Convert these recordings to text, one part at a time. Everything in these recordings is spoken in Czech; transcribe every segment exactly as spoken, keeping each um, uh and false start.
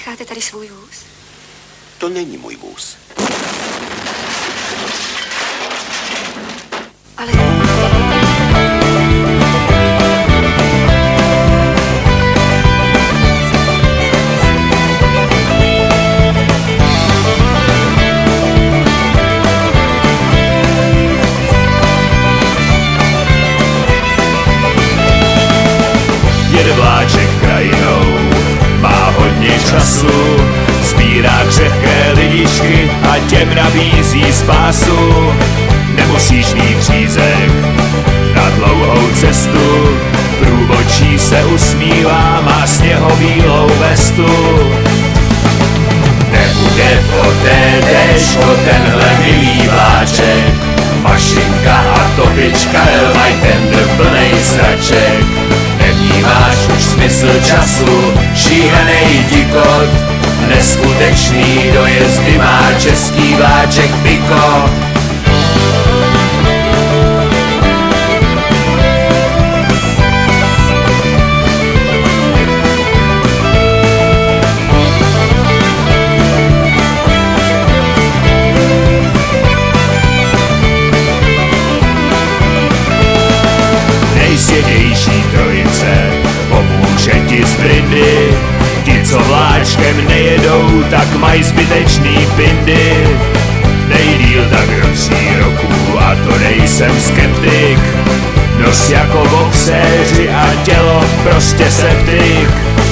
necháte tady svůj vůz? To není můj vůz. Ale... Jede vláček krajinou, má hodně času, sbírá křehké lidičky a těm nabízí spásu. Nemusíš mít řízek na dlouhou cestu, průvodčí se usmívá, má sněhobílou vestu. Nebude to tédeško, tenhle milý vláček, mašinka a topička, maj tendr plnej sraček. Nevnímáš už smysl času, šílenej dikot, neskutečný dojezdy má český vláček Piko. Nejstěnější trojice pomůže ti z brindy. Ti, co vláčkem nejedou, tak mají zbytečný pindy. Nejdýl tak do tří roků a to nejsem skeptik. Nos jako boxéři a tělo prostě septik.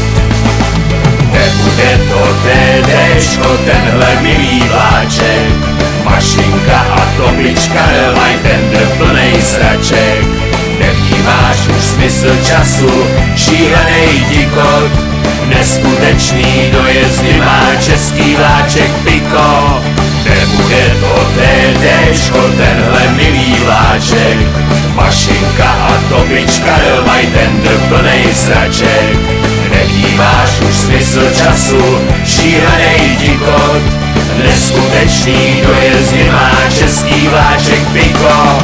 Nebude to tédeško, tenhle milý vláček, mašinka a topička, maj tendr plnej sraček. Nevnímáš už smysl času, šílenej dikot, neskutečný dojezdy má český vláček Piko. Nebude to tédeško, tenhle milý vláček, mašinka a topička, maj tendr plnej sraček. Nevnímáš už smysl času, šílenej dikot, neskutečný dojezdy má český vláček Piko.